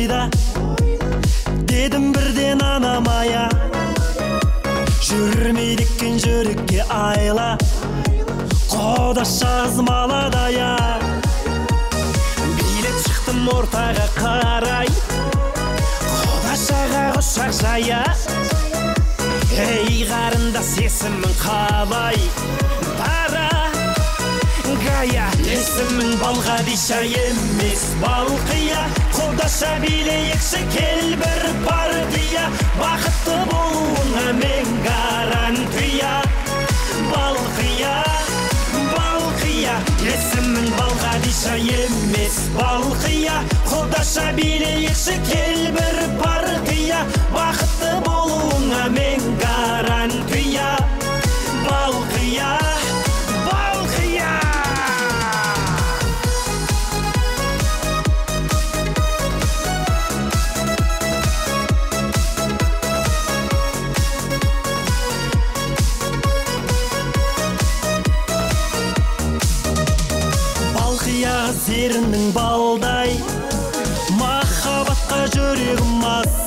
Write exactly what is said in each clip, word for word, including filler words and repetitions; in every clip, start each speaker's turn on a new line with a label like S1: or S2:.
S1: тойда дедім бірден анамая, жүрмейді екен жүрекке айла, қодаша азмаладая. Билет шықтым ортаға қарай, қодашаға құшақ жая. Ей қарындас есімің қалай? Бара гая. Есімің Балғадиша емес Балқия, қодаша билейікші кел бір партия, бақытты болуыңа мен гарантия. Балқия, Балқия. Есімің Балғадиша емес Балқия, қодаша билейікші кел бір партия, бақытты болуыңа мен гарантия. Балқия, Балқия. Балқия серінің балдай, махаббатқа жүрегім мас,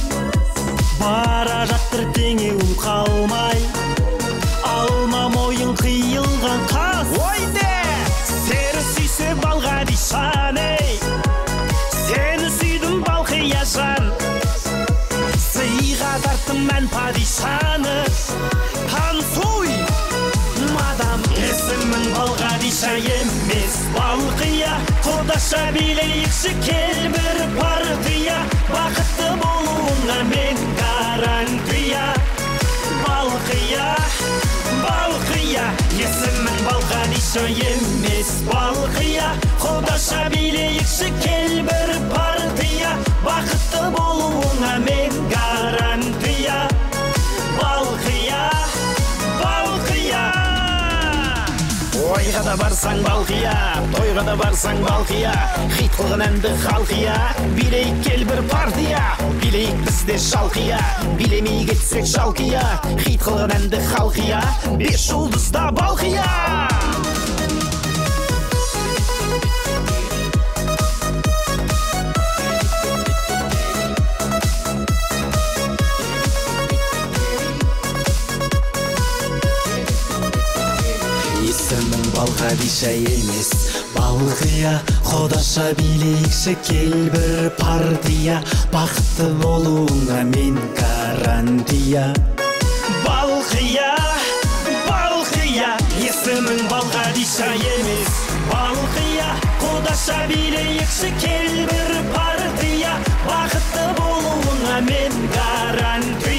S1: бара жаттыр теңеуім қалмай, алма мойын қиылған қас. Ойде! Сені сүйсе Балғадишан, ей, сені сүйдім Балқия жан, сыйға тарттым мән падишаны. Танцуй, мадам. Есімің Балғадиша емес Балқия, қодаша билейікші кел бір партия, бақытты болуыңа мен гарантия. Балқия, Балқия. Есімің Балғадиша емес Балқия, қодаша билейікші кел бір партия, бақытты болуыңа мен гарантия. Балқия, Балқия. Ойға да барсаң Балқия, тойға да барсаң Балқия, хит қылған әнді халқия, билейік кел бір партия, билейік бізде шалқия, билемей кетсек шалқия, хит қылған әнді халқия, бес жұлдызда Балқия. Есімің Балғадиша емес Балқия, қодаша билейікші кел бір партия, бақытты болуыңа мен гарантия. Балқия, Балқия. Есімің Балғадиша емес Балқия, қодаша билейікші кел бір партия, бақытты болуыңа мен гарантия.